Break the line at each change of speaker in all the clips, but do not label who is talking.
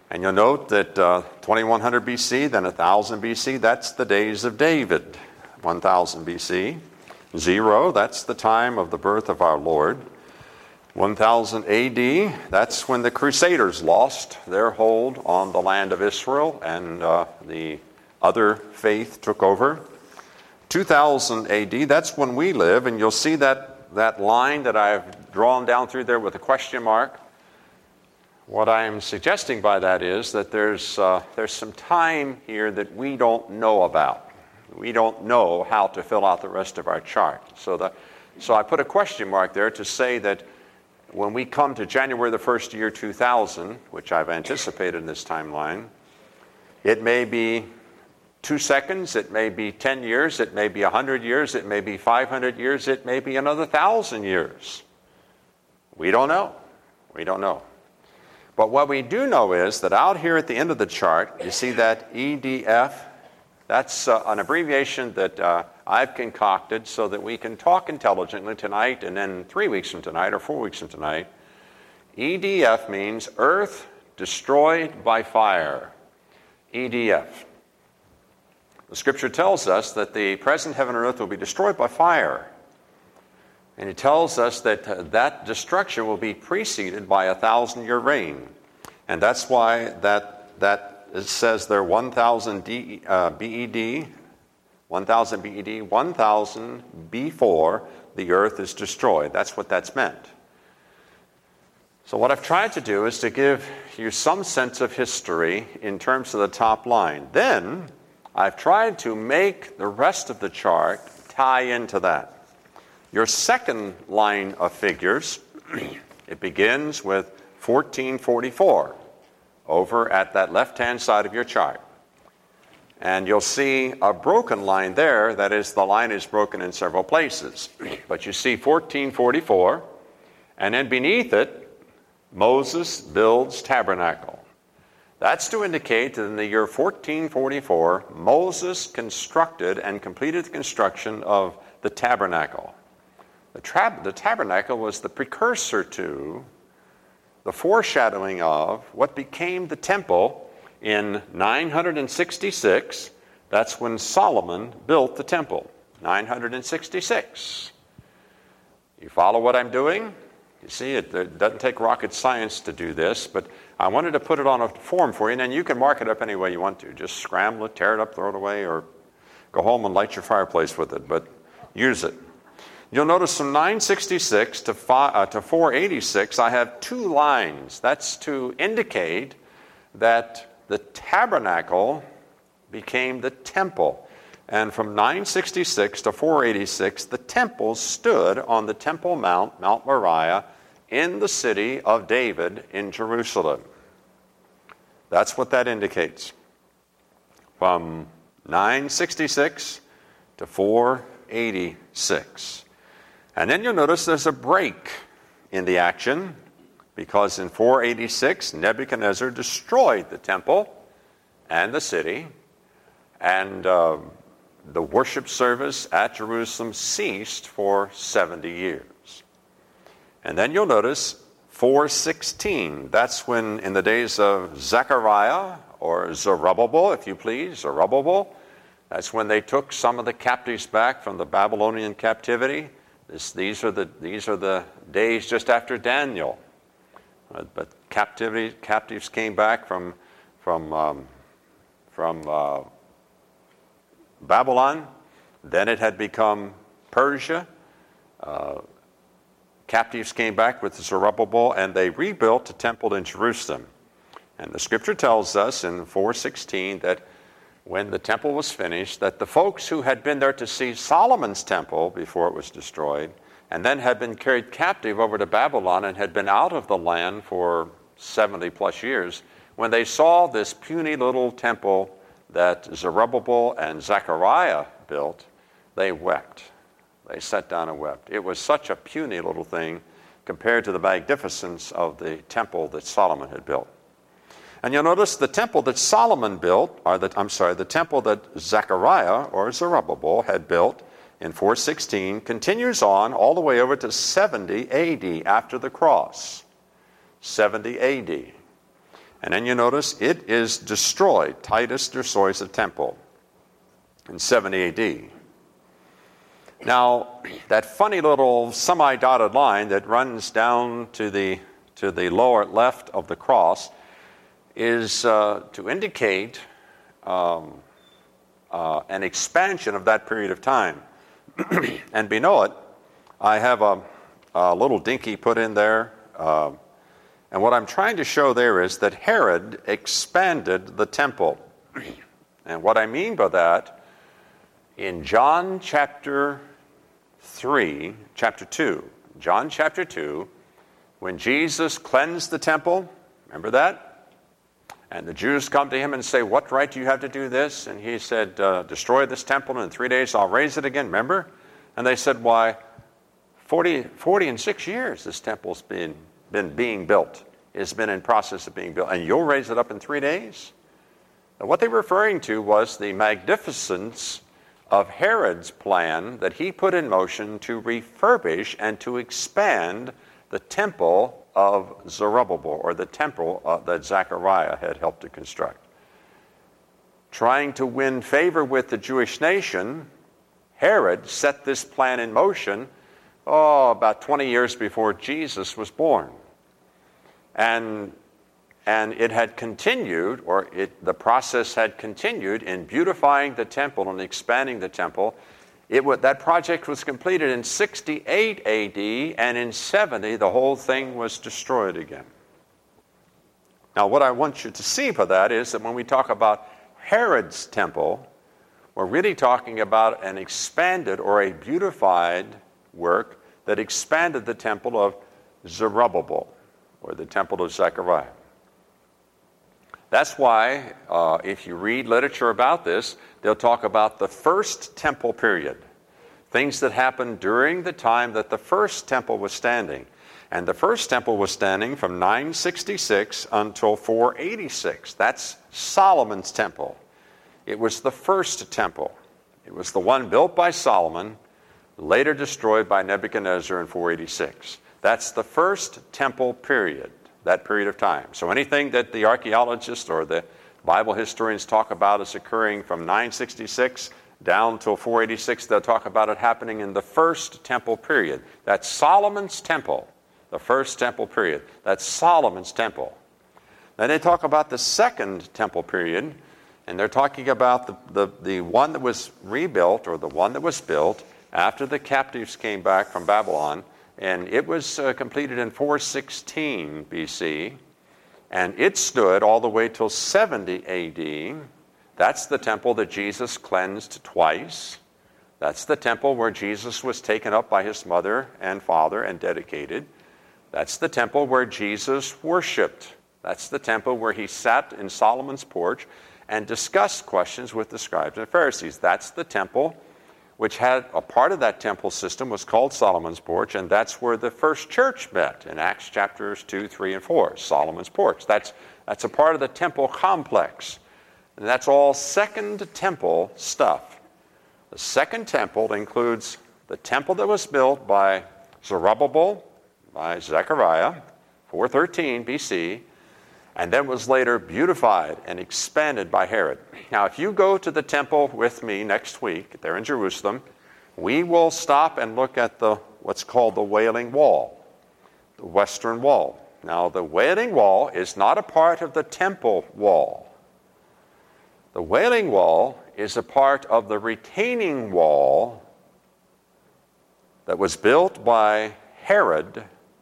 And you'll note that 2100 BC, then 1000 BC, that's the days of David. 1000 BC. 0, that's the time of the birth of our Lord. 1000 AD, that's when the Crusaders lost their hold on the land of Israel and the other faith took over. 2000 AD, that's when we live, and you'll see that line that I've drawn down through there with a question mark. What I'm suggesting by that is that there's some time here that we don't know about. We don't know how to fill out the rest of our chart. So I put a question mark there to say that when we come to January the 1st, year 2000, which I've anticipated in this timeline, it may be 2 seconds, it may be 10 years, it may be 100 years, it may be 500 years, it may be another 1,000 years. We don't know. We don't know. But what we do know is that out here at the end of the chart, you see that EDF. That's an abbreviation that I've concocted so that we can talk intelligently tonight and then 3 weeks from tonight or 4 weeks from tonight. EDF means Earth Destroyed by Fire. EDF. The Scripture tells us that the present heaven and earth will be destroyed by fire. And it tells us that that destruction will be preceded by a 1,000-year reign. And that's why that it says there 1000 BED, 1000 BED, 1000 before the earth is destroyed. That's what that's meant. So what I've tried to do is to give you some sense of history in terms of the top line. Then I've tried to make the rest of the chart tie into that. Your second line of figures, it begins with 1444 over at that left-hand side of your chart. And you'll see a broken line there. That is, the line is broken in several places. But you see 1444, and then beneath it, Moses builds tabernacle. That's to indicate that in the year 1444, Moses constructed and completed the construction of the tabernacle. The tabernacle was the precursor to, the foreshadowing of, what became the temple in 966. That's when Solomon built the temple, 966. You follow what I'm doing? You see, it doesn't take rocket science to do this, but I wanted to put it on a form for you, and then you can mark it up any way you want to. Just scramble it, tear it up, throw it away, or go home and light your fireplace with it, but use it. You'll notice from 966 to 486, I have 2 lines. That's to indicate that the tabernacle became the temple. And from 966 to 486, the temple stood on the Temple Mount, Mount Moriah, in the city of David in Jerusalem. That's what that indicates. From 966 to 486. And then you'll notice there's a break in the action, because in 486, Nebuchadnezzar destroyed the temple and the city, and the worship service at Jerusalem ceased for 70 years. And then you'll notice 416. That's when, in the days of Zechariah, or Zerubbabel, if you please, Zerubbabel, that's when they took some of the captives back from the Babylonian captivity. These are the days just after Daniel. But captives came back from Babylon. Then it had become Persia. Captives came back with Zerubbabel, and they rebuilt the temple in Jerusalem. And the Scripture tells us in 4:16 that when the temple was finished, that the folks who had been there to see Solomon's temple before it was destroyed, and then had been carried captive over to Babylon and had been out of the land for 70 plus years, when they saw this puny little temple that Zerubbabel and Zechariah built, they wept. They sat down and wept. It was such a puny little thing compared to the magnificence of the temple that Solomon had built. And you'll notice the temple that Solomon built, the temple that Zechariah or Zerubbabel had built in 416 continues on all the way over to 70 AD after the cross. 70 AD. And then you notice it is destroyed. Titus destroys the temple in 70 A.D. Now, that funny little semi-dotted line that runs down to the lower left of the cross is to indicate an expansion of that period of time. And below it, I have a little dinky put in there. And what I'm trying to show there is that Herod expanded the temple. And what I mean by that, in John chapter 2, John chapter 2, when Jesus cleansed the temple, remember that? And the Jews come to him and say, what right do you have to do this? And he said, destroy this temple, and in 3 days I'll raise it again, remember? And they said, why, 40 and 6 years this temple's been being built. It's been in process of being built, and you'll raise it up in 3 days? Now, what they were referring to was the magnificence of Herod's plan that he put in motion to refurbish and to expand the temple of Zerubbabel, or the temple that Zechariah had helped to construct. Trying to win favor with the Jewish nation, Herod set this plan in motion about 20 years before Jesus was born. And it had continued, the process had continued in beautifying the temple and expanding the temple. That project was completed in 68 A.D., and in 70, the whole thing was destroyed again. Now, what I want you to see by that is that when we talk about Herod's temple, we're really talking about an expanded or a beautified work that expanded the temple of Zerubbabel, or the temple of Zechariah. That's why, if you read literature about this, they'll talk about the first temple period, things that happened during the time that the first temple was standing. And the first temple was standing from 966 until 486. That's Solomon's temple. It was the first temple. It was the one built by Solomon, later destroyed by Nebuchadnezzar in 486. That's the first temple period, that period of time. So anything that the archaeologists or the Bible historians talk about as occurring from 966 down till 486, they'll talk about it happening in the first temple period. That's Solomon's temple, the first temple period. That's Solomon's temple. Then they talk about the second temple period, and they're talking about the one that was rebuilt, or the one that was built after the captives came back from Babylon. And it was completed in 416 BC, and it stood all the way till 70 AD. That's the temple that Jesus cleansed twice. That's the temple where Jesus was taken up by his mother and father and dedicated. That's the temple where Jesus worshiped. That's the temple where he sat in Solomon's porch and discussed questions with the scribes and Pharisees. That's the temple which had a part of that temple system was called Solomon's Porch, and that's where the first church met in Acts chapters 2, 3, and 4, Solomon's Porch. That's a part of the temple complex. And that's all second temple stuff. The second temple includes the temple that was built by Zerubbabel, by Zechariah, 413 BC, and then was later beautified and expanded by Herod. Now, if you go to the temple with me next week, there in Jerusalem, we will stop and look at what's called the Wailing Wall, the Western Wall. Now, the Wailing Wall is not a part of the temple wall. The Wailing Wall is a part of the retaining wall that was built by Herod.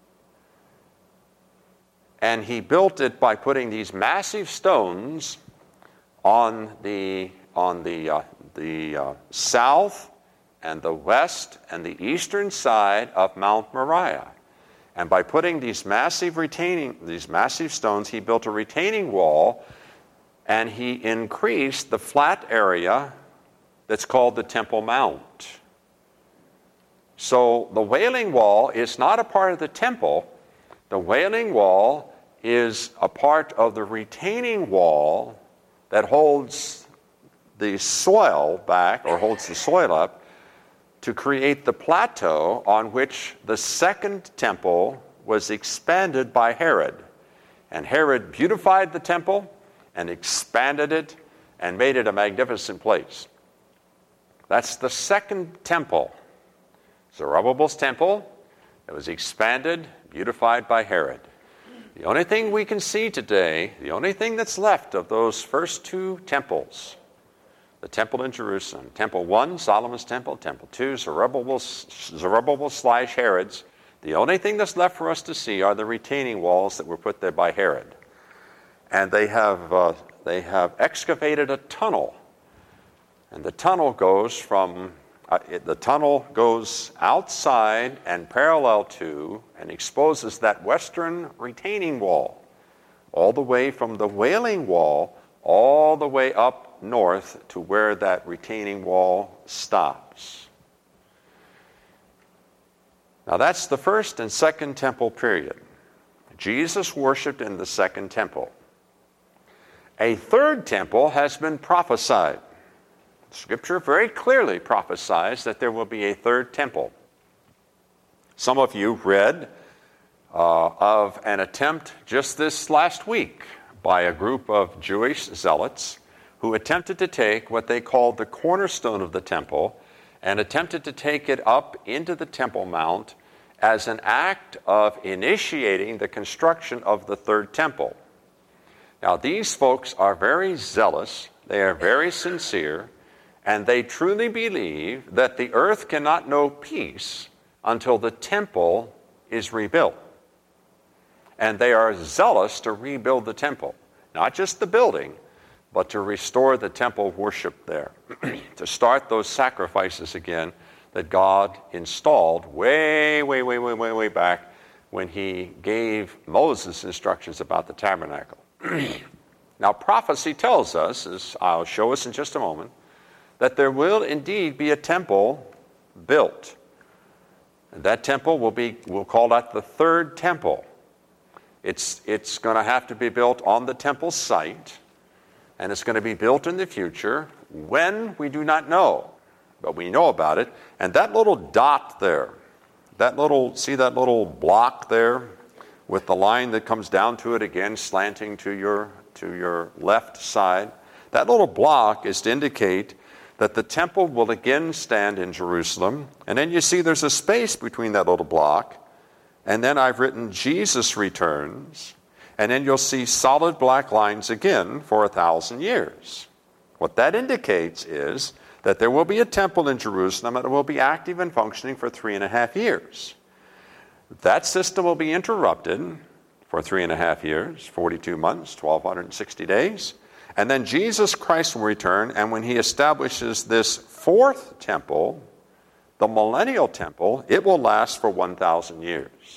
And he built it by putting these massive stones on the south and the west and the eastern side of Mount Moriah. And by putting these massive stones, he built a retaining wall, and he increased the flat area that's called the Temple Mount. So the Wailing Wall is not a part of the temple. The Wailing Wall is a part of the retaining wall that holds the soil back, or holds the soil up, to create the plateau on which the second temple was expanded by Herod. And Herod beautified the temple and expanded it and made it a magnificent place. That's the second temple. Zerubbabel's temple. It was expanded, beautified by Herod. The only thing we can see today, the only thing that's left of those first two temples, the temple in Jerusalem, Temple 1, Solomon's temple, Temple 2, Zerubbabel/Herod's, the only thing that's left for us to see are the retaining walls that were put there by Herod. And they have excavated a tunnel. And the tunnel goes outside and parallel to and exposes that western retaining wall, all the way from the Wailing Wall all the way up north to where that retaining wall stops. Now that's the first and second temple period. Jesus worshiped in the second temple. A third temple has been prophesied. Scripture very clearly prophesies that there will be a third temple. Some of you read of an attempt just this last week by a group of Jewish zealots who attempted to take what they called the cornerstone of the temple and attempted to take it up into the Temple Mount as an act of initiating the construction of the third temple. Now, these folks are very zealous, they are very sincere, and they truly believe that the earth cannot know peace until the temple is rebuilt. And they are zealous to rebuild the temple, not just the building, but to restore the temple worship there, to start those sacrifices again that God installed way back when he gave Moses instructions about the tabernacle. Now, prophecy tells us, as I'll show us in just a moment, that there will indeed be a temple built. And that temple we'll call that the third temple. It's going to have to be built on the temple site, and it's going to be built in the future. When, we do not know, but we know about it. And that little dot there, see that little block there with the line that comes down to it again, slanting to your left side, that little block is to indicate that the temple will again stand in Jerusalem. And then you see there's a space between that little block. And then I've written Jesus returns. And then you'll see solid black lines again for 1,000 years. What that indicates is that there will be a temple in Jerusalem and it will be active and functioning for 3.5 years. That system will be interrupted for 3.5 years, 42 months, 1,260 days. And then Jesus Christ will return, and when he establishes this fourth temple, the millennial temple, it will last for 1,000 years.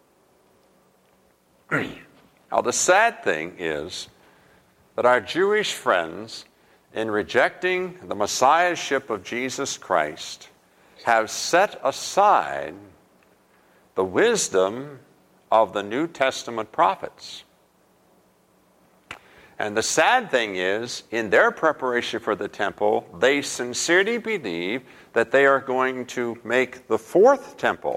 Now, the sad thing is that our Jewish friends, in rejecting the messiahship of Jesus Christ, have set aside the wisdom of the New Testament prophets. And the sad thing is, in their preparation for the temple, they sincerely believe that they are going to make the fourth temple.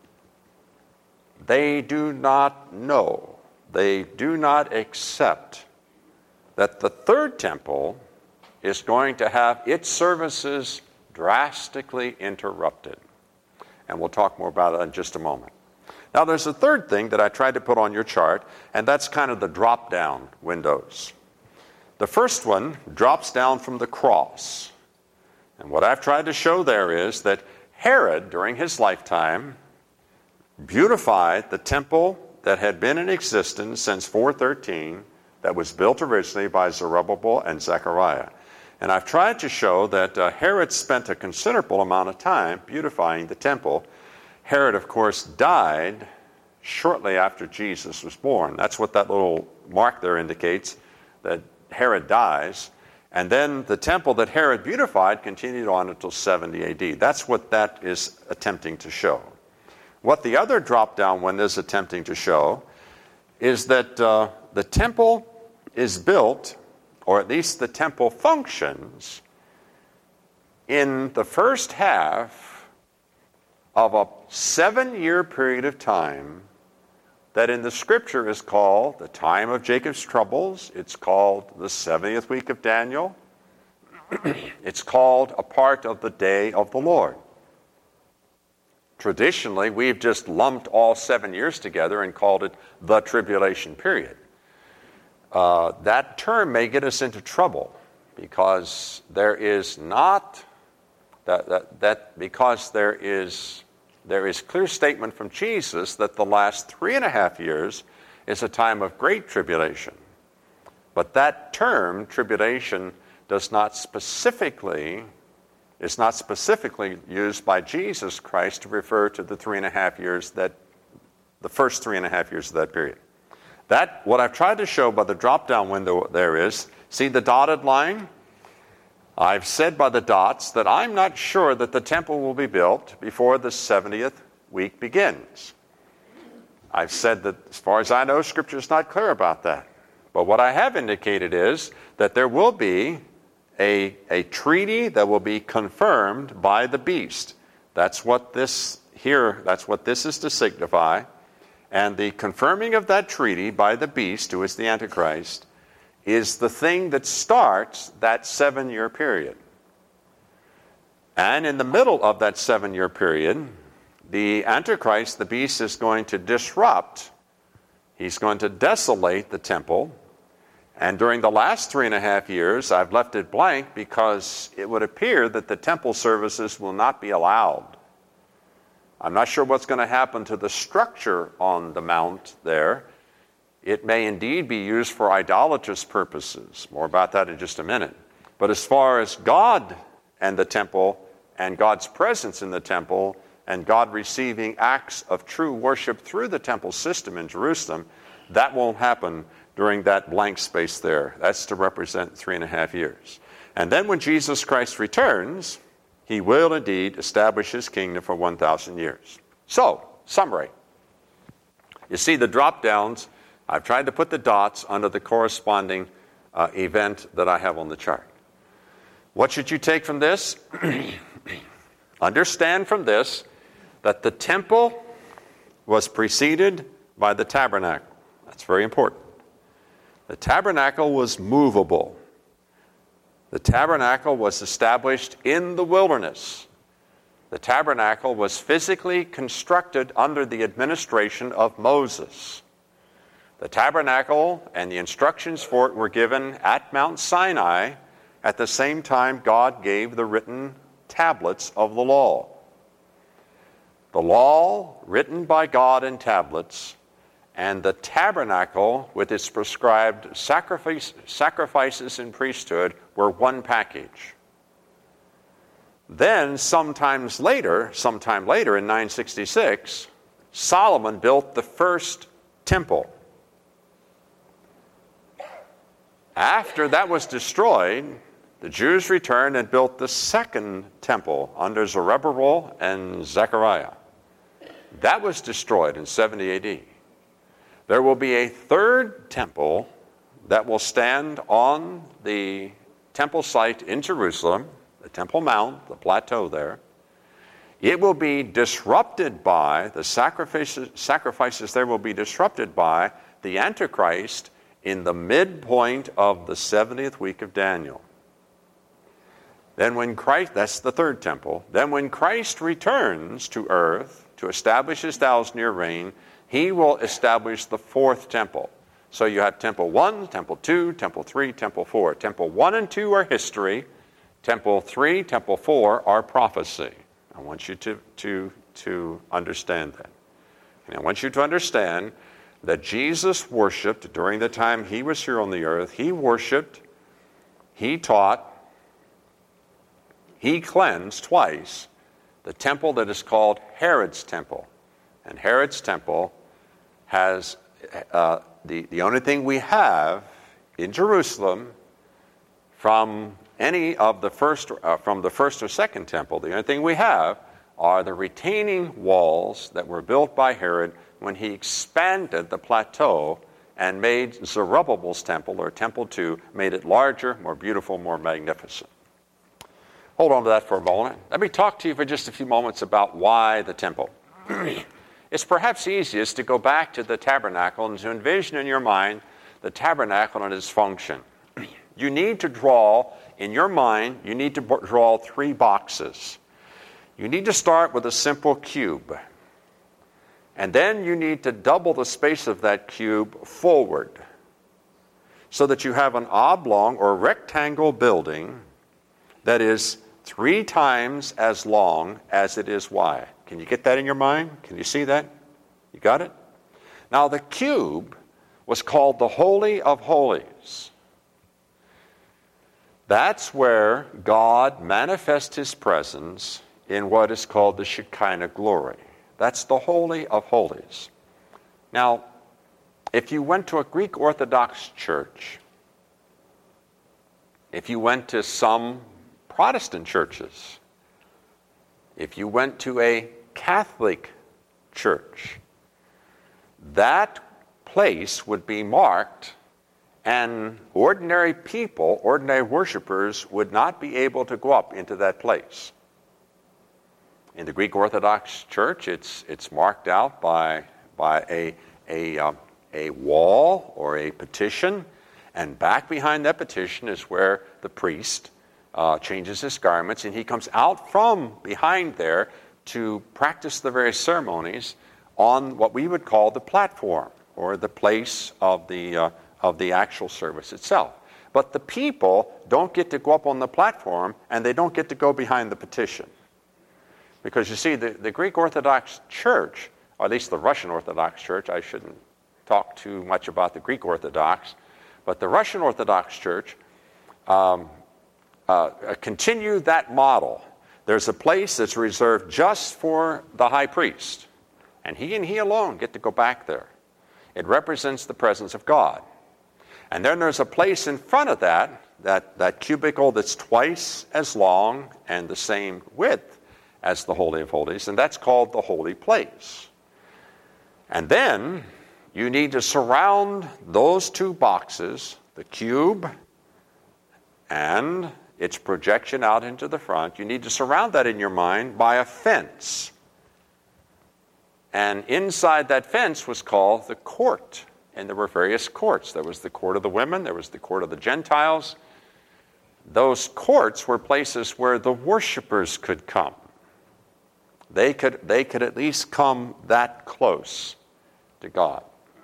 They do not know, they do not accept that the third temple is going to have its services drastically interrupted. And we'll talk more about that in just a moment. Now, there's a third thing that I tried to put on your chart, and that's kind of the drop-down windows. The first one drops down from the cross. And what I've tried to show there is that Herod, during his lifetime, beautified the temple that had been in existence since 413, that was built originally by Zerubbabel and Zechariah. And I've tried to show that Herod spent a considerable amount of time beautifying the temple. Herod, of course, died shortly after Jesus was born. That's what that little mark there indicates, that Herod dies. And then the temple that Herod beautified continued on until 70 AD. That's what that is attempting to show. What the other drop-down one is attempting to show is that the temple is built, or at least the temple functions, in the first half of a 7-year period of time that in the Scripture is called the time of Jacob's troubles. It's called the 70th week of Daniel. It's called a part of the day of the Lord. Traditionally, we've just lumped all 7 years together and called it the tribulation period. That term may get us into trouble because there is not because there is clear statement from Jesus that the last 3.5 years is a time of great tribulation. But that term, tribulation, is not specifically used by Jesus Christ to refer to the 3.5 years the first 3.5 years of that period. That, what I've tried to show by the drop-down window there is, see the dotted line? I've said by the dots that I'm not sure that the temple will be built before the 70th week begins. I've said that as far as I know, Scripture is not clear about that. But what I have indicated is that there will be a treaty that will be confirmed by the beast. That's what this is to signify. And the confirming of that treaty by the beast, who is the Antichrist, is the thing that starts that 7-year period. And in the middle of that 7-year period, the Antichrist, the beast, is going to disrupt. He's going to desolate the temple. And during the last 3.5 years, I've left it blank because it would appear that the temple services will not be allowed. I'm not sure what's going to happen to the structure on the mount there. It may indeed be used for idolatrous purposes. More about that in just a minute. But as far as God and the temple and God's presence in the temple and God receiving acts of true worship through the temple system in Jerusalem, that won't happen during that blank space there. That's to represent 3.5 years. And then when Jesus Christ returns, he will indeed establish his kingdom for 1,000 years. So, summary. You see the drop-downs. I've tried to put the dots under the corresponding event that I have on the chart. What should you take from this? Understand from this that the temple was preceded by the tabernacle. That's very important. The tabernacle was movable. The tabernacle was established in the wilderness. The tabernacle was physically constructed under the administration of Moses. The tabernacle and the instructions for it were given at Mount Sinai at the same time God gave the written tablets of the law. The law written by God in tablets and the tabernacle with its prescribed sacrifices and priesthood were one package. Then, sometime later in 966, Solomon built the first temple. After that was destroyed, the Jews returned and built the second temple under Zerubbabel and Zechariah. That was destroyed in 70 AD. There will be a third temple that will stand on the temple site in Jerusalem, the Temple Mount, the plateau there. It will be disrupted by, the sacrifices there will be disrupted by the Antichrist in the midpoint of the 70th week of Daniel. Then when Christ, that's the third temple, then when Christ returns to earth to establish his 1,000-year reign, he will establish the fourth temple. So you have Temple 1, Temple 2, Temple 3, Temple 4. Temple 1 and 2 are history. Temple 3, Temple 4 are prophecy. I want you to understand that. And I want you to understand that Jesus worshiped during the time he was here on the earth. He worshiped, he taught, he cleansed twice the temple that is called Herod's temple. And Herod's temple has the only thing we have in Jerusalem from any of the first from the first or second temple. The only thing we have are the retaining walls that were built by Herod when he expanded the plateau and made Zerubbabel's temple, or Temple 2, made it larger, more beautiful, more magnificent. Hold on to that for a moment. Let me talk to you for just a few moments about why the temple. It's perhaps easiest to go back to the tabernacle and to envision in your mind the tabernacle and its function. You need to draw, in your mind, you need to draw 3 boxes. You need to start with a simple cube. And then you need to double the space of that cube forward so that you have an oblong or rectangle building that is 3 times as long as it is wide. Can you get that in your mind? Can you see that? You got it? Now the cube was called the Holy of Holies. That's where God manifests his presence in what is called the Shekinah glory. That's the Holy of Holies. Now, if you went to a Greek Orthodox church, if you went to some Protestant churches, if you went to a Catholic church, that place would be marked, and ordinary people, ordinary worshipers, would not be able to go up into that place. In the Greek Orthodox Church, it's marked out by a wall or a petition, and back behind that petition is where the priest changes his garments, and he comes out from behind there to practice the various ceremonies on what we would call the platform, or the place of the actual service itself. But the people don't get to go up on the platform, and they don't get to go behind the petition. Because you see, the Greek Orthodox Church, or at least the Russian Orthodox Church, I shouldn't talk too much about the Greek Orthodox, but the Russian Orthodox Church continued that model. There's a place that's reserved just for the high priest, and he alone get to go back there. It represents the presence of God. And then there's a place in front of that cubicle that's twice as long and the same width as the Holy of Holies, and that's called the holy place. And then you need to surround those 2 boxes, the cube and its projection out into the front. You need to surround that in your mind by a fence. And inside that fence was called the court. And there were various courts. There was the court of the women. There was the court of the Gentiles. Those courts were places where the worshipers could come. They could at least come that close to God.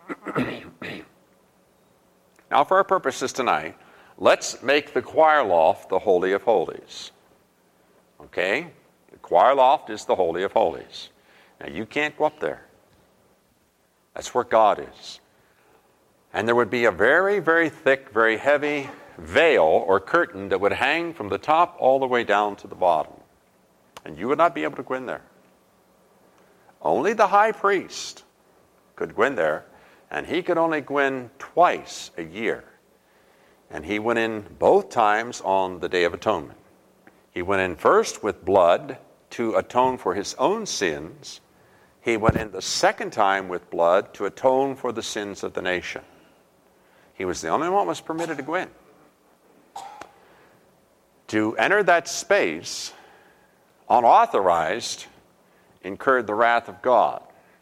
Now, for our purposes tonight, let's make the choir loft the Holy of Holies. Okay? The choir loft is the Holy of Holies. Now, you can't go up there. That's where God is. And there would be a very, very thick, very heavy veil or curtain that would hang from the top all the way down to the bottom. And you would not be able to go in there. Only the high priest could go in there, and he could only go in twice a year. And he went in both times on the Day of Atonement. He went in first with blood to atone for his own sins. He went in the second time with blood to atone for the sins of the nation. He was the only one who was permitted to go in. To enter that space, unauthorized, incurred the wrath of God.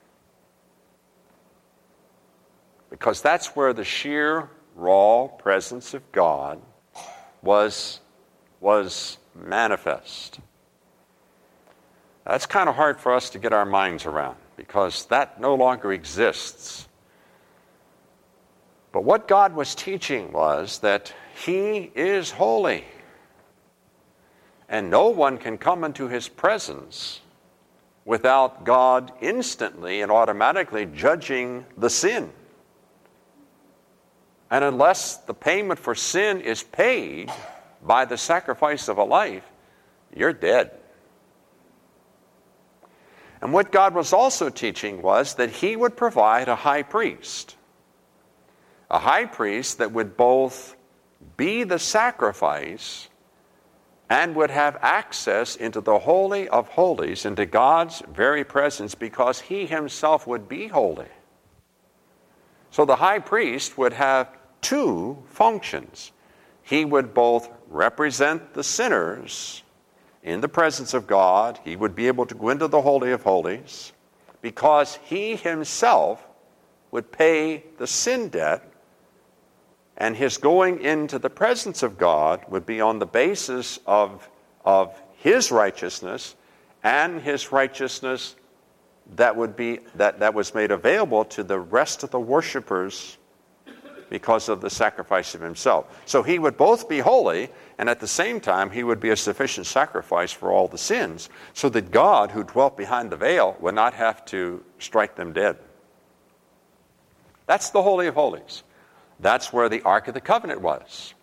Because that's where the sheer, raw presence of God was manifest. That's kind of hard for us to get our minds around, because that no longer exists. But what God was teaching was that He is holy, and no one can come into His presence without God instantly and automatically judging the sin. And unless the payment for sin is paid by the sacrifice of a life, you're dead. And what God was also teaching was that He would provide a high priest that would both be the sacrifice and would have access into the Holy of Holies, into God's very presence, because He Himself would be holy. So the high priest would have 2 functions. He would both represent the sinners in the presence of God. He would be able to go into the Holy of Holies, because he himself would pay the sin debt, and his going into the presence of God would be on the basis of his righteousness and his righteousness that was made available to the rest of the worshipers because of the sacrifice of himself. So he would both be holy, and at the same time he would be a sufficient sacrifice for all the sins, so that God, who dwelt behind the veil, would not have to strike them dead. That's the Holy of Holies. That's where the Ark of the Covenant was.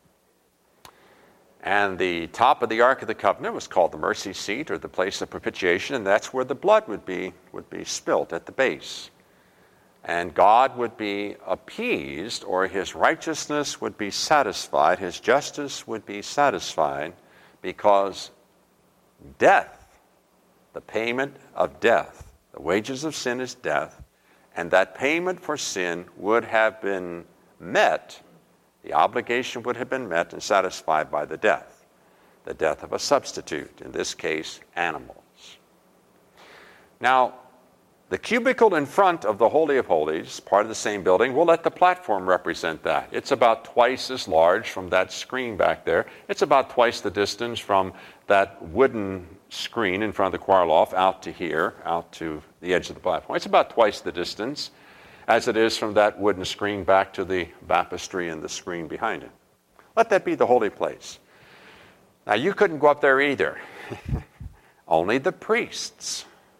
And the top of the Ark of the Covenant was called the mercy seat, or the place of propitiation, and that's where the blood would be spilt at the base. And God would be appeased, or his righteousness would be satisfied, his justice would be satisfied, because death, the payment of death, the wages of sin is death, and that payment for sin would have been met, the obligation would have been met and satisfied by the death of a substitute, in this case, animals. Now, the cubicle in front of the Holy of Holies, part of the same building, we'll let the platform represent that. It's about twice as large from that screen back there. It's about twice the distance from that wooden screen in front of the choir loft out to here, out to the edge of the platform. It's about twice the distance as it is from that wooden screen back to the baptistry and the screen behind it. Let that be the holy place. Now, you couldn't go up there either. Only the priests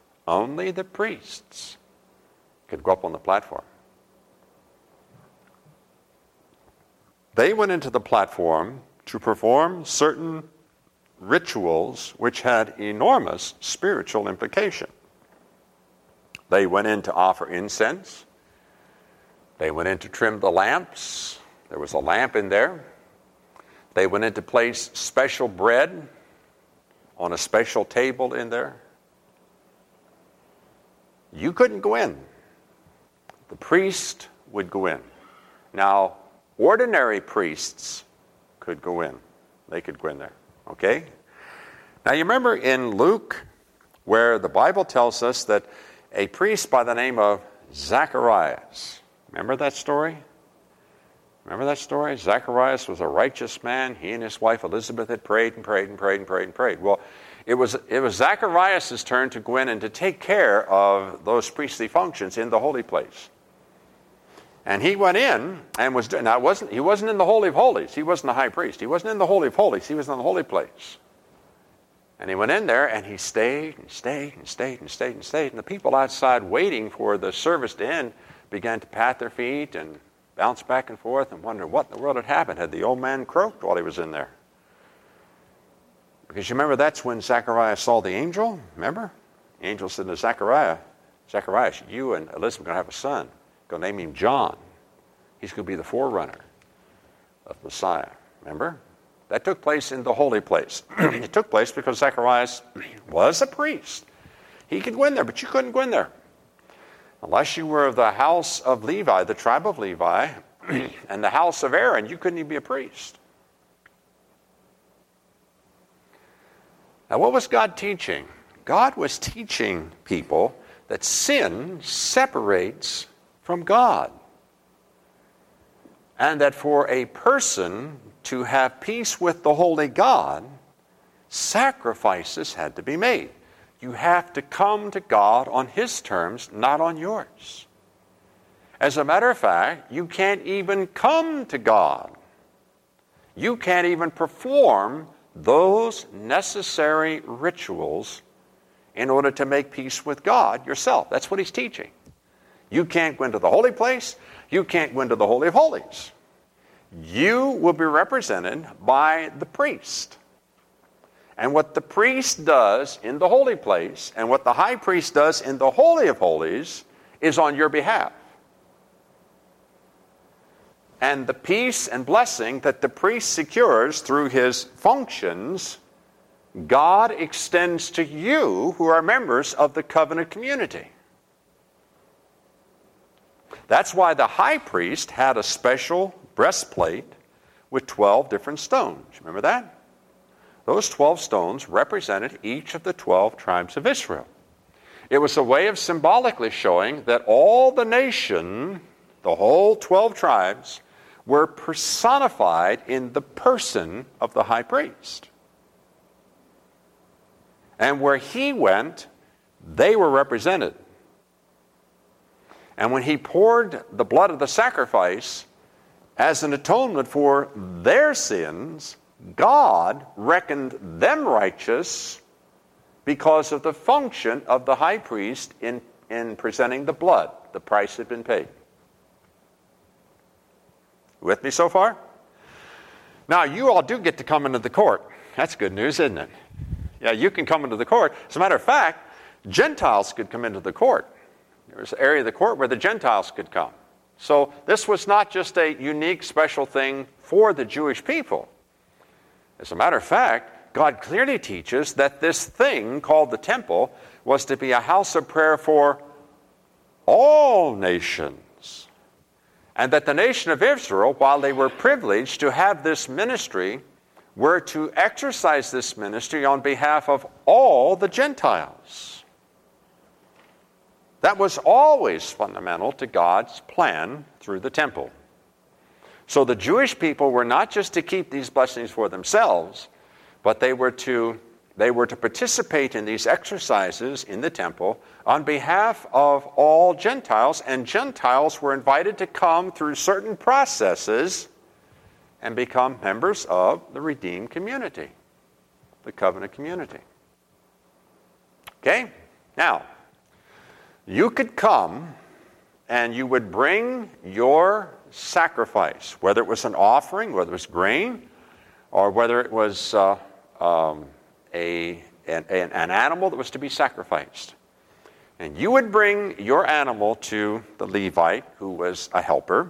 could go up on the platform. They went into the platform to perform certain rituals which had enormous spiritual implication. They went in to offer incense. They went in to trim the lamps. There was a lamp in there. They went in to place special bread on a special table in there. You couldn't go in. The priest would go in. Now, ordinary priests could go in. They could go in there. Okay? Now, you remember in Luke where the Bible tells us that a priest by the name of Zacharias, remember that story? Zacharias was a righteous man. He and his wife Elizabeth had prayed and prayed and prayed and prayed and prayed. Well, it was Zacharias' turn to go in and to take care of those priestly functions in the holy place. And he went in and was doing. Now, he wasn't in the Holy of Holies. He wasn't the high priest. He wasn't in the Holy of Holies. He was in the holy place. And he went in there and he stayed and stayed and stayed and stayed and stayed. And the people outside waiting for the service to end began to pat their feet and bounce back and forth and wonder what in the world had happened. Had the old man croaked while he was in there? Because you remember that's when Zacharias saw the angel. Remember? The angel said to Zacharias, you and Elizabeth are going to have a son. Going to name him John. He's going to be the forerunner of Messiah. Remember? That took place in the holy place. It took place because Zacharias was a priest. He could go in there, but you couldn't go in there. Unless you were of the house of Levi, the tribe of Levi, and the house of Aaron, you couldn't even be a priest. Now, what was God teaching? God was teaching people that sin separates from God. And that for a person to have peace with the holy God, sacrifices had to be made. You have to come to God on his terms, not on yours. As a matter of fact, you can't even come to God. You can't even perform those necessary rituals in order to make peace with God yourself. That's what he's teaching. You can't go into the holy place. You can't go into the Holy of Holies. You will be represented by the priest. And what the priest does in the holy place and what the high priest does in the Holy of Holies is on your behalf. And the peace and blessing that the priest secures through his functions, God extends to you who are members of the covenant community. That's why the high priest had a special breastplate with 12 different stones. Remember that? Those 12 stones represented each of the 12 tribes of Israel. It was a way of symbolically showing that all the nation, the whole 12 tribes, were personified in the person of the high priest. And where he went, they were represented. And when he poured the blood of the sacrifice as an atonement for their sins, God reckoned them righteous because of the function of the high priest in presenting the blood. The price had been paid. With me so far? Now, you all do get to come into the court. That's good news, isn't it? Yeah, you can come into the court. As a matter of fact, Gentiles could come into the court. There was an area of the court where the Gentiles could come. So this was not just a unique, special thing for the Jewish people. As a matter of fact, God clearly teaches that this thing called the temple was to be a house of prayer for all nations. And that the nation of Israel, while they were privileged to have this ministry, were to exercise this ministry on behalf of all the Gentiles. That was always fundamental to God's plan through the temple. So the Jewish people were not just to keep these blessings for themselves, but they were to participate in these exercises in the temple on behalf of all Gentiles, and Gentiles were invited to come through certain processes and become members of the redeemed community, the covenant community. Okay? Now, you could come and you would bring your sacrifice, whether it was an offering, whether it was grain, or whether it was an animal that was to be sacrificed. And you would bring your animal to the Levite, who was a helper,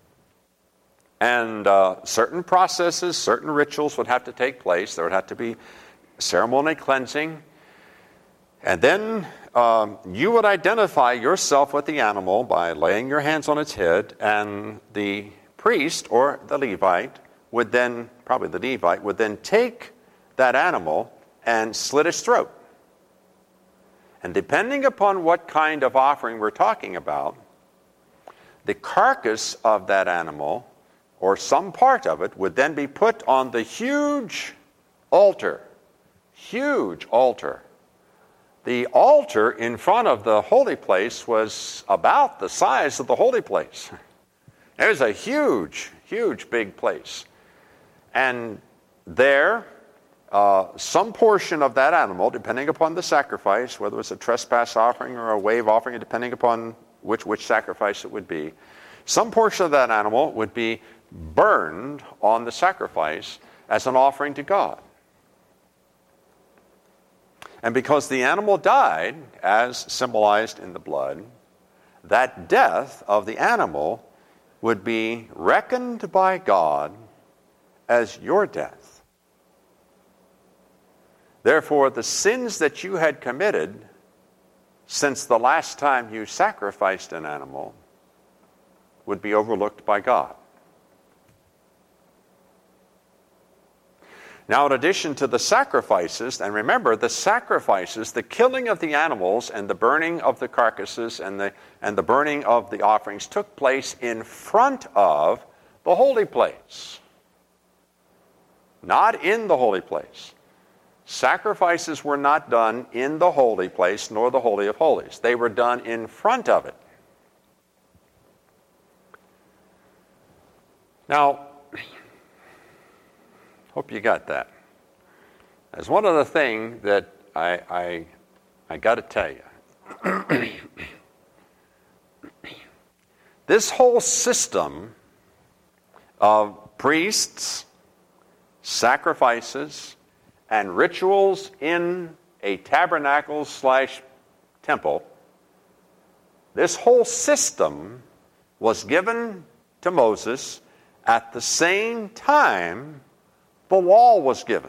and certain processes, certain rituals would have to take place. There would have to be ceremonial cleansing. And then you would identify yourself with the animal by laying your hands on its head, and the priest or the Levite would then, probably the Levite, would then take that animal and slit its throat. And depending upon what kind of offering we're talking about, the carcass of that animal, or some part of it, would then be put on the huge altar. Huge altar. The altar in front of the holy place was about the size of the holy place. It was a huge, huge big place. And there, some portion of that animal, depending upon the sacrifice, whether it was a trespass offering or a wave offering, depending upon which sacrifice it would be, some portion of that animal would be burned on the sacrifice as an offering to God. And because the animal died, as symbolized in the blood, that death of the animal would be reckoned by God as your death. Therefore, the sins that you had committed since the last time you sacrificed an animal would be overlooked by God. Now, in addition to the sacrifices, and remember, the sacrifices, the killing of the animals and the burning of the carcasses and the burning of the offerings took place in front of the holy place, not in the holy place. Sacrifices were not done in the holy place, nor the Holy of Holies. They were done in front of it. Now, hope you got that. There's one other thing that I got to tell you. This whole system of priests, sacrifices, and rituals in a tabernacle/temple, this whole system was given to Moses at the same time the law was given.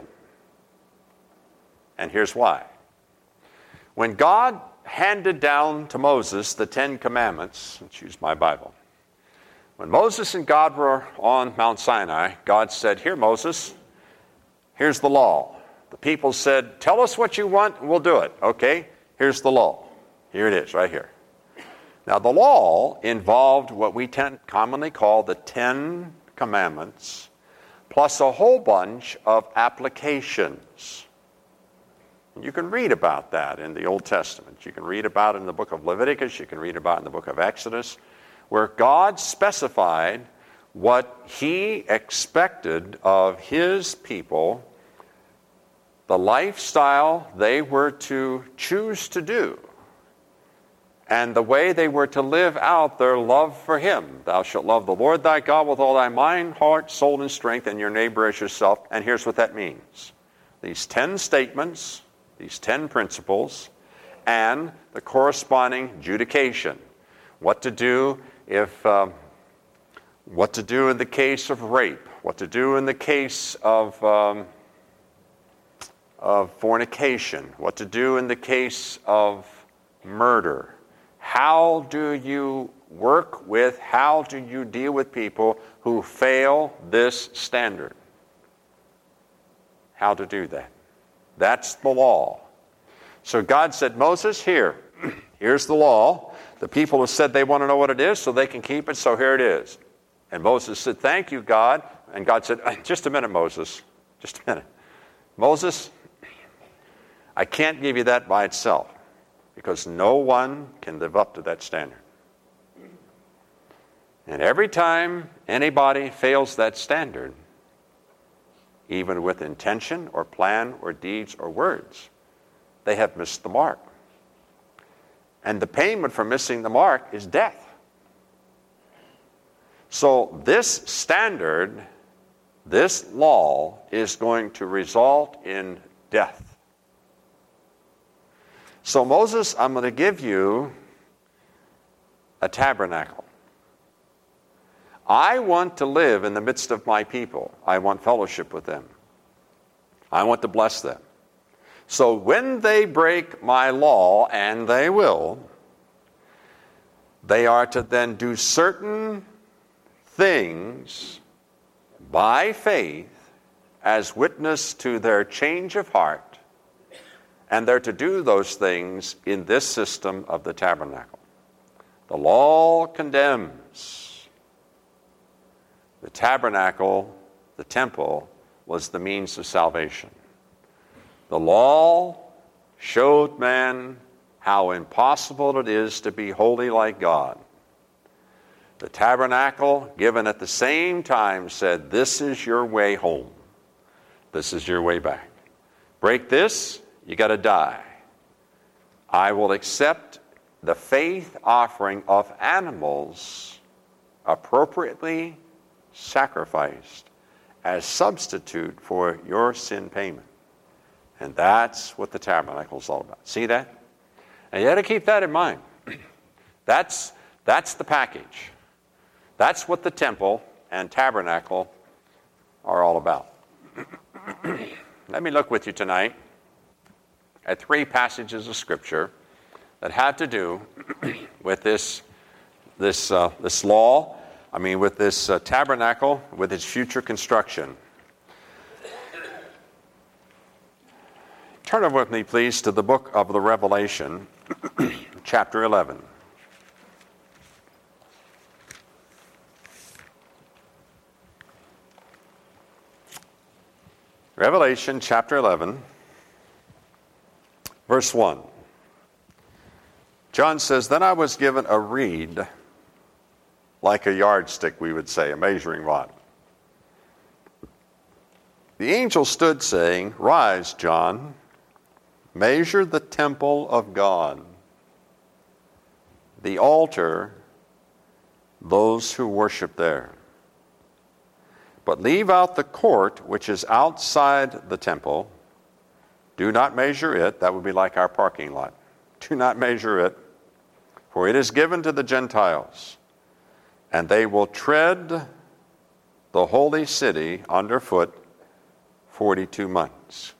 And here's why. When God handed down to Moses the Ten Commandments, let's use my Bible. When Moses and God were on Mount Sinai, God said, "Here, Moses, here's the law." The people said, "Tell us what you want and we'll do it." Okay, here's the law. Here it is, right here. Now, the law involved what we commonly call the 10 Commandments, plus a whole bunch of applications. You can read about that in the Old Testament. You can read about it in the book of Leviticus. You can read about it in the book of Exodus, where God specified what he expected of his people, the lifestyle they were to choose to do, and the way they were to live out their love for him. Thou shalt love the Lord thy God with all thy mind, heart, soul, and strength, and your neighbor as yourself. And here's what that means. These 10 statements, these 10 principles, and the corresponding judication. What to do what to do in the case of rape, what to do in the case of fornication, what to do in the case of murder. How do you how do you deal with people who fail this standard? How to do that. That's the law. So God said, Moses, here's the law. The people have said they want to know what it is so they can keep it, so here it is. And Moses said, thank you, God. And God said, just a minute, Moses. Just a minute. Moses, I can't give you that by itself because no one can live up to that standard. And every time anybody fails that standard, even with intention or plan or deeds or words, they have missed the mark. And the payment for missing the mark is death. So this standard, this law, is going to result in death. So Moses, I'm going to give you a tabernacle. I want to live in the midst of my people. I want fellowship with them. I want to bless them. So when they break my law, and they will, they are to then do certain things by faith as witness to their change of heart, and they're to do those things in this system of the tabernacle. The law condemns. The tabernacle, the temple, was the means of salvation. The law showed man how impossible it is to be holy like God. The tabernacle, given at the same time, said, this is your way home. This is your way back. Break this, you got to die. I will accept the faith offering of animals appropriately sacrificed as substitute for your sin payment. And that's what the tabernacle is all about. See that? And you got to keep that in mind. That's the package. That's what the temple and tabernacle are all about. Let me look with you tonight at 3 passages of Scripture that have to do with this law, with this tabernacle, with its future construction. Turn over with me, please, to the book of the Revelation, chapter 11. Revelation chapter 11, verse 1. John says, Then I was given a reed, like a yardstick, we would say, a measuring rod. The angel stood saying, Rise, John, measure the temple of God, the altar, those who worship there. But leave out the court which is outside the temple. Do not measure it. That would be like our parking lot. Do not measure it, for it is given to the Gentiles, and they will tread the holy city underfoot 42 months.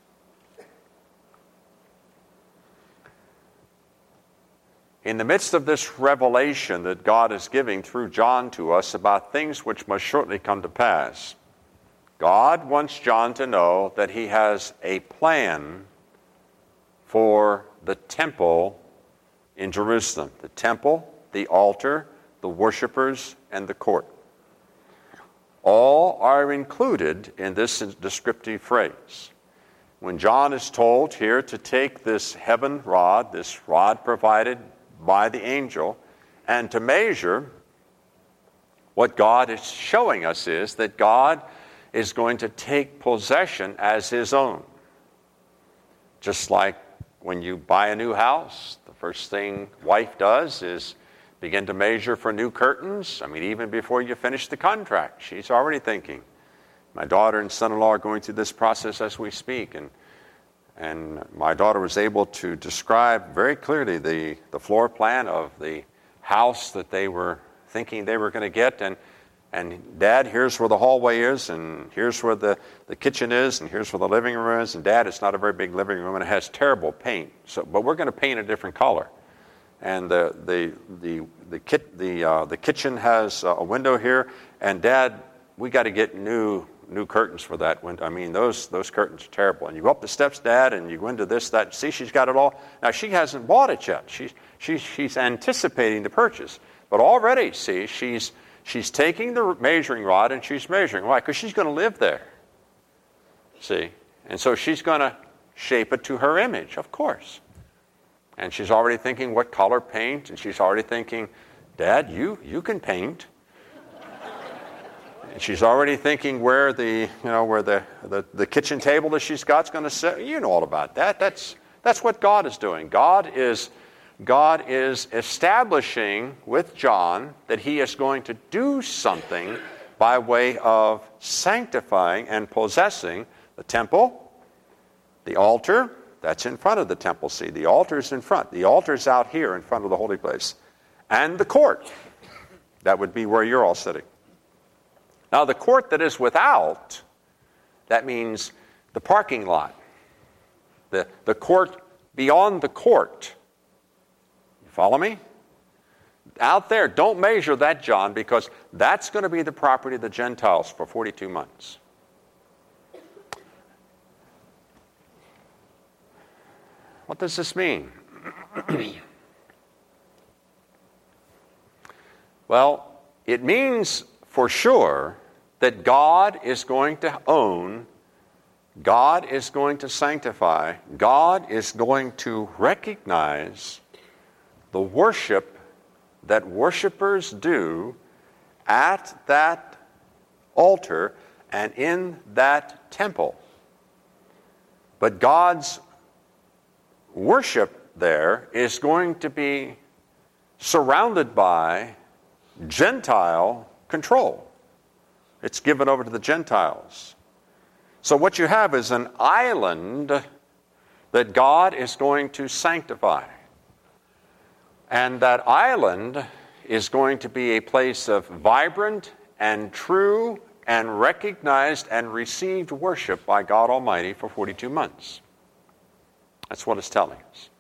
In the midst of this revelation that God is giving through John to us about things which must shortly come to pass, God wants John to know that he has a plan for the temple in Jerusalem: the temple, the altar, the worshipers, and the court. All are included in this descriptive phrase. When John is told here to take this heaven rod, this rod provided by the angel, and to measure, what God is showing us is that God is going to take possession as his own. Just like when you buy a new house, the first thing wife does is begin to measure for new curtains. I mean, even before you finish the contract, she's already thinking. My daughter and son-in-law are going through this process as we speak, and my daughter was able to describe very clearly the floor plan of the house that they were thinking they were going to get, and Dad, here's where the hallway is, and here's where the kitchen is, and here's where the living room is, and Dad, it's not a very big living room, and it has terrible paint. But we're going to paint a different color. And the kitchen has a window here, and Dad, we got to get new curtains for that window. I mean, those curtains are terrible. And you go up the steps, Dad, and you go into this, that. See, she's got it all. Now, she hasn't bought it yet. She's anticipating the purchase. But already, see, she's taking the measuring rod and she's measuring. Why? Because she's going to live there. See? And so she's going to shape it to her image, of course. And she's already thinking what color paint, and she's already thinking, Dad, you can paint. And she's already thinking where the kitchen table that she's got's going to sit. You know all about that. That's what God is doing. God is establishing with John that he is going to do something by way of sanctifying and possessing the temple, the altar. That's in front of the temple. See, the altar's in front. The altar's out here in front of the holy place. And the court. That would be where you're all sitting. Now, the court that is without, that means the parking lot. The court beyond the court. You follow me? Out there, don't measure that, John, because that's going to be the property of the Gentiles for 42 months. What does this mean? Well, it means for sure that God is going to own, God is going to sanctify, God is going to recognize the worship that worshipers do at that altar and in that temple. But God's worship there is going to be surrounded by Gentile control. It's given over to the Gentiles. So what you have is an island that God is going to sanctify. And that island is going to be a place of vibrant and true and recognized and received worship by God Almighty for 42 months. That's what it's telling us.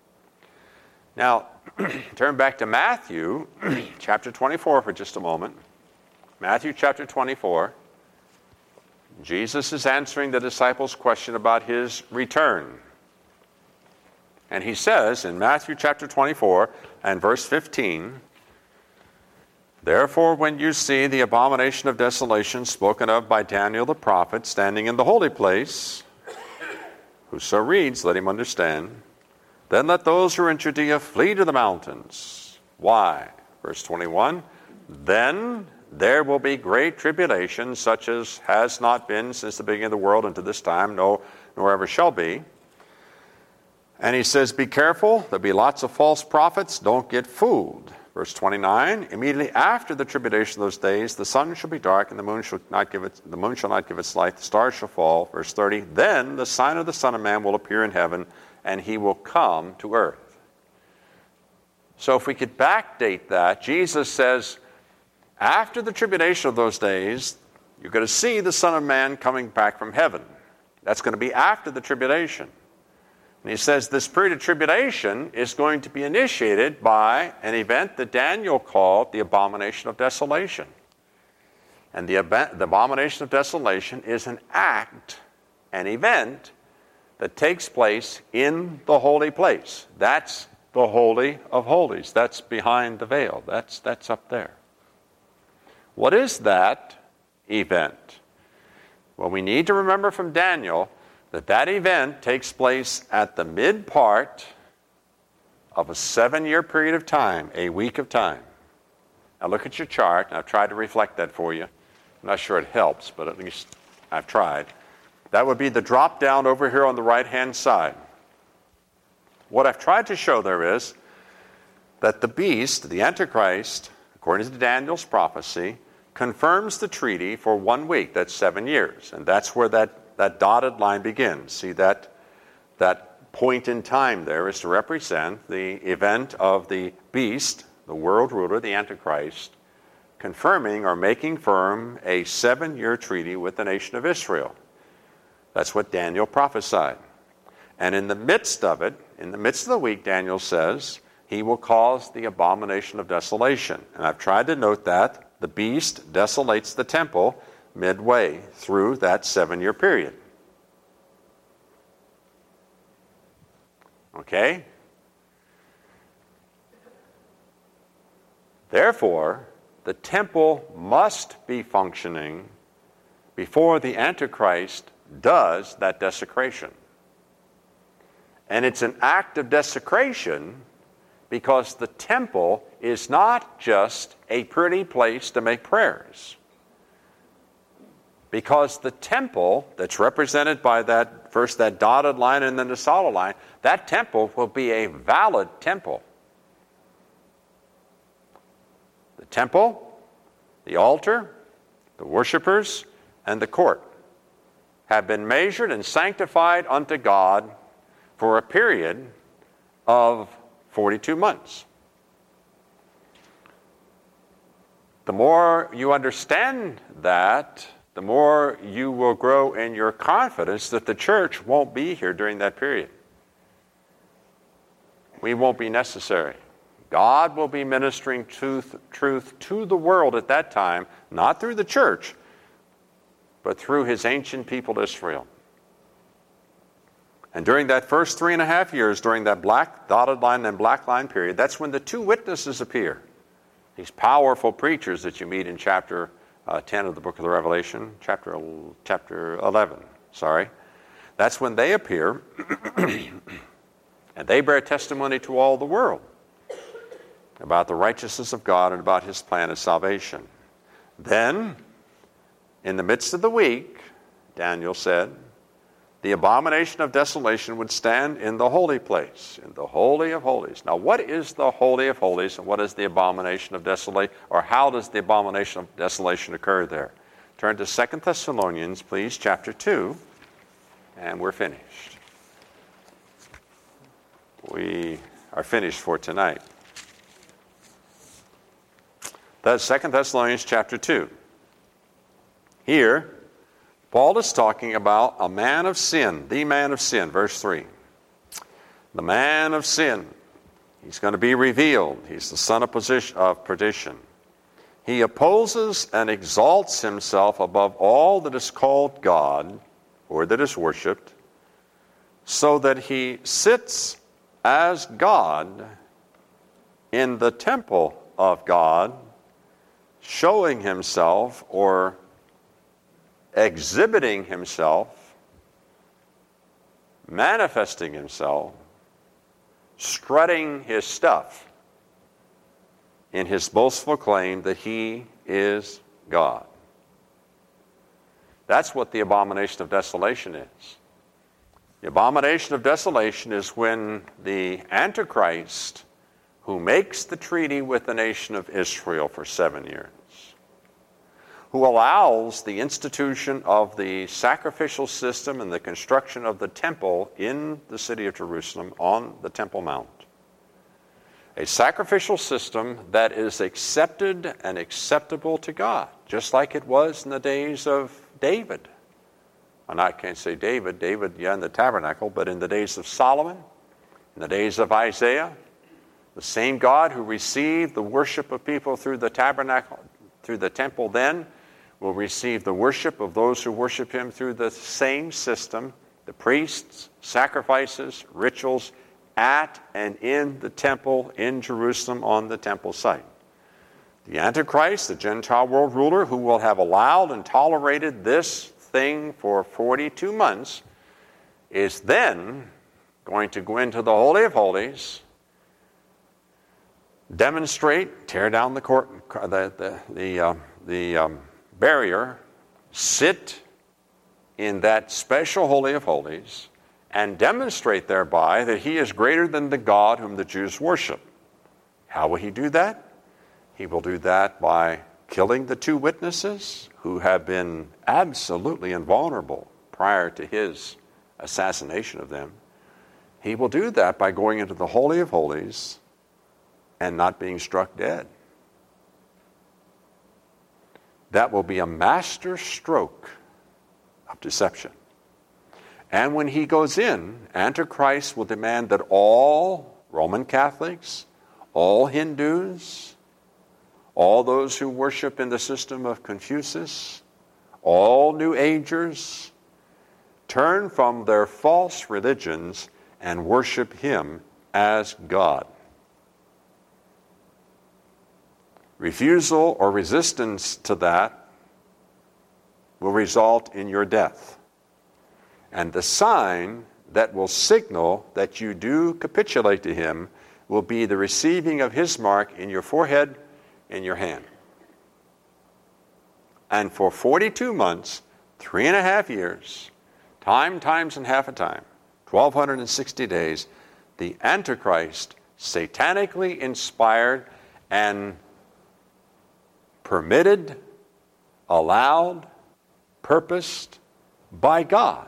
Now, turn back to Matthew chapter 24 for just a moment. Matthew chapter 24. Jesus is answering the disciples' question about his return. And he says in Matthew chapter 24 and verse 15, "Therefore, when you see the abomination of desolation spoken of by Daniel the prophet standing in the holy place, whoso reads, let him understand. Then let those who are in Judea flee to the mountains." Why? Verse 21, "Then there will be great tribulation, such as has not been since the beginning of the world unto this time, nor ever shall be." And he says, be careful. There'll be lots of false prophets. Don't get fooled. Verse 29, "Immediately after the tribulation of those days, the sun shall be dark, and the moon shall not give its light, the stars shall fall." Verse 30, "Then the sign of the Son of Man will appear in heaven, and he will come to earth." So if we could backdate that, Jesus says, after the tribulation of those days, you're going to see the Son of Man coming back from heaven. That's going to be after the tribulation. And he says this period of tribulation is going to be initiated by an event that Daniel called the abomination of desolation. And the abomination of desolation is an act, an event, that takes place in the holy place. That's the Holy of Holies. That's behind the veil. That's up there. What is that event? Well, we need to remember from Daniel that event takes place at the mid part of a 7-year period of time, a week of time. Now look at your chart, and I've tried to reflect that for you. I'm not sure it helps, but at least I've tried. That would be the drop down over here on the right-hand side. What I've tried to show there is that the beast, the Antichrist, according to Daniel's prophecy, confirms the treaty for 1 week. That's 7 years. And that's where that dotted line begins. See, that point in time there is to represent the event of the beast, the world ruler, the Antichrist, confirming or making firm a 7-year treaty with the nation of Israel. That's what Daniel prophesied. And in the midst of it, in the midst of the week, Daniel says, he will cause the abomination of desolation. And I've tried to note that the beast desolates the temple midway through that 7-year period. Okay? Therefore, the temple must be functioning before the Antichrist does that desecration. And it's an act of desecration because the temple is not just a pretty place to make prayers. Because the temple that's represented by first that dotted line and then the solid line, that temple will be a valid temple. The temple, the altar, the worshipers, and the court have been measured and sanctified unto God for a period of 42 months. The more you understand that, the more you will grow in your confidence that the church won't be here during that period. We won't be necessary. God will be ministering truth to the world at that time, not through the church, but through his ancient people Israel. And during that first 3.5 years, during that black dotted line and black line period, that's when the two witnesses appear. These powerful preachers that you meet in chapter 10 of the book of the Revelation, chapter 11, sorry. That's when they appear, and they bear testimony to all the world about the righteousness of God and about his plan of salvation. Then, in the midst of the week, Daniel said, the abomination of desolation would stand in the holy place, in the Holy of Holies. Now, what is the Holy of Holies and what is the abomination of desolation, or how does the abomination of desolation occur there? Turn to 2 Thessalonians, please, chapter 2, and we're finished. We are finished for tonight. That's 2 Thessalonians chapter 2. Here, Paul is talking about a man of sin, the man of sin, verse 3. The man of sin, he's going to be revealed. He's the son of perdition. He opposes and exalts himself above all that is called God or that is worshipped, so that he sits as God in the temple of God, showing himself or exhibiting himself, manifesting himself, strutting his stuff in his boastful claim that he is God. That's what the abomination of desolation is. The abomination of desolation is when the Antichrist, who makes the treaty with the nation of Israel for 7 years, who allows the institution of the sacrificial system and the construction of the temple in the city of Jerusalem on the Temple Mount. A sacrificial system that is accepted and acceptable to God, just like it was in the days of David. And I can't say David, in the tabernacle, but in the days of Solomon, in the days of Isaiah, the same God who received the worship of people through the tabernacle, through the temple then, will receive the worship of those who worship him through the same system, the priests, sacrifices, rituals, at and in the temple in Jerusalem on the temple site. The Antichrist, the Gentile world ruler, who will have allowed and tolerated this thing for 42 months, is then going to go into the Holy of Holies, demonstrate, tear down the barrier, sit in that special Holy of Holies, and demonstrate thereby that he is greater than the God whom the Jews worship. How will he do that? He will do that by killing the two witnesses who have been absolutely invulnerable prior to his assassination of them. He will do that by going into the Holy of Holies and not being struck dead. That will be a master stroke of deception. And when he goes in, Antichrist will demand that all Roman Catholics, all Hindus, all those who worship in the system of Confucius, all New Agers, turn from their false religions and worship him as God. Refusal or resistance to that will result in your death. And the sign that will signal that you do capitulate to him will be the receiving of his mark in your forehead, in your hand. And for 42 months, 3.5 years, times and half a time, 1,260 days, the Antichrist, satanically inspired and permitted, allowed, purposed by God,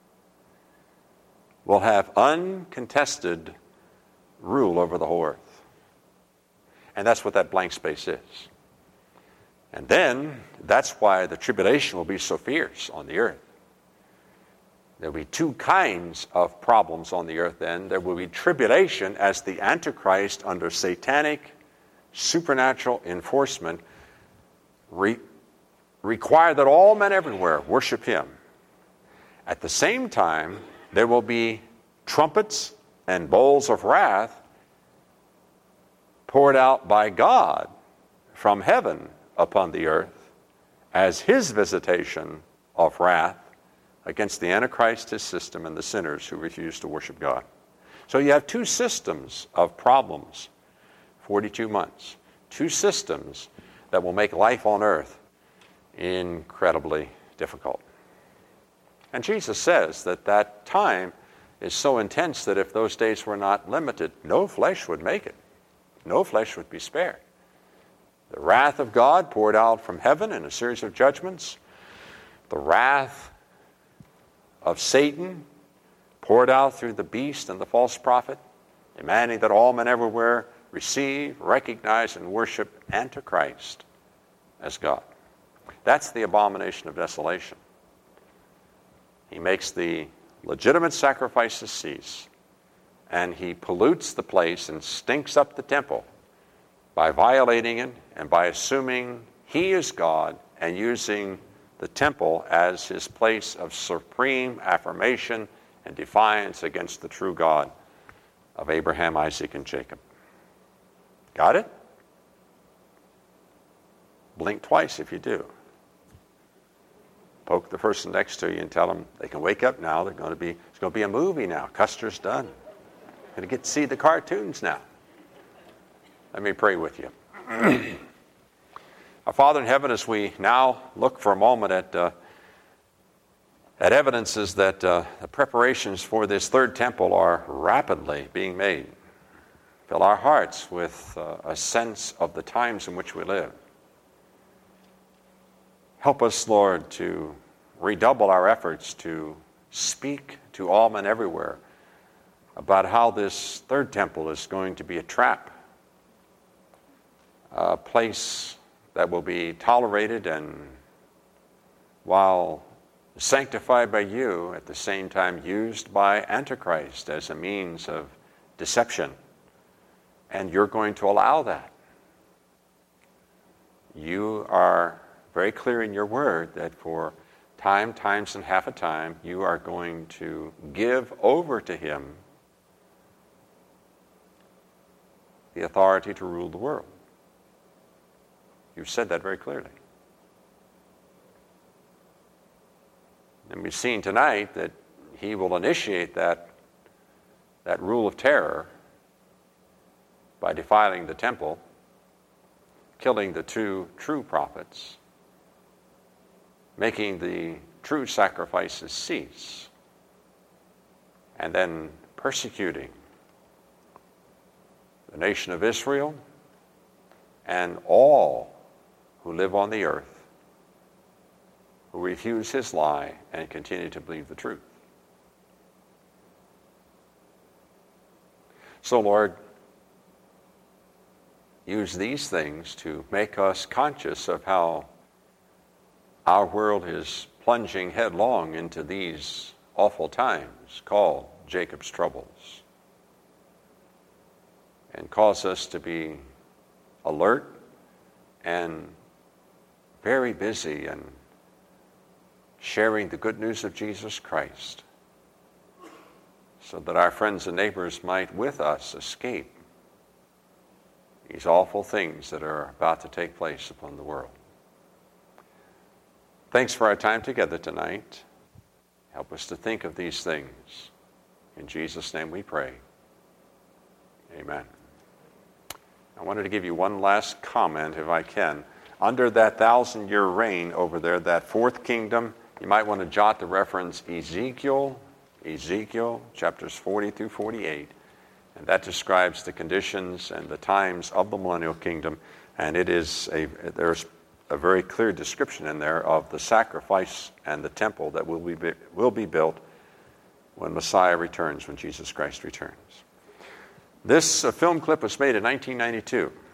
will have uncontested rule over the whole earth. And that's what that blank space is. And then, that's why the tribulation will be so fierce on the earth. There will be two kinds of problems on the earth then. There will be tribulation as the Antichrist, under satanic, supernatural enforcement, require that all men everywhere worship him. At the same time, there will be trumpets and bowls of wrath poured out by God from heaven upon the earth as his visitation of wrath against the Antichrist, his system, and the sinners who refuse to worship God. So you have two systems of problems, 42 months. Two systems that will make life on earth incredibly difficult. And Jesus says that that time is so intense that if those days were not limited, no flesh would make it. No flesh would be spared. The wrath of God poured out from heaven in a series of judgments. The wrath of Satan poured out through the beast and the false prophet, demanding that all men everywhere receive, recognize, and worship Antichrist as God. That's the abomination of desolation. He makes the legitimate sacrifices cease, and he pollutes the place and stinks up the temple by violating it and by assuming he is God and using the temple as his place of supreme affirmation and defiance against the true God of Abraham, Isaac, and Jacob. Got it? Blink twice if you do. Poke the person next to you and tell them they can wake up now. It's going to be a movie now. Custer's done. Going to get to see the cartoons now. Let me pray with you. Our Father in heaven, as we now look for a moment at evidences that the preparations for this third temple are rapidly being made, fill our hearts with a sense of the times in which we live. Help us, Lord, to redouble our efforts to speak to all men everywhere about how this third temple is going to be a trap, a place that will be tolerated and, while sanctified by you, at the same time used by Antichrist as a means of deception. And you're going to allow that. You are very clear in your word that for times and half a time, you are going to give over to him the authority to rule the world. You've said that very clearly. And we've seen tonight that he will initiate that rule of terror by defiling the temple, killing the two true prophets, making the true sacrifices cease, and then persecuting the nation of Israel and all who live on the earth who refuse his lie and continue to believe the truth. So, Lord, use these things to make us conscious of how our world is plunging headlong into these awful times called Jacob's troubles, and cause us to be alert and very busy and sharing the good news of Jesus Christ, so that our friends and neighbors might with us escape these awful things that are about to take place upon the world. Thanks for our time together tonight. Help us to think of these things. In Jesus' name we pray. Amen. I wanted to give you one last comment, if I can. Under that 1,000-year reign over there, that fourth kingdom, you might want to jot the reference Ezekiel chapters 40 through 48. And that describes the conditions and the times of the millennial kingdom. And there's a very clear description in there of the sacrifice and the temple that will be built when Messiah returns, when Jesus Christ returns. This film clip was made in 1992.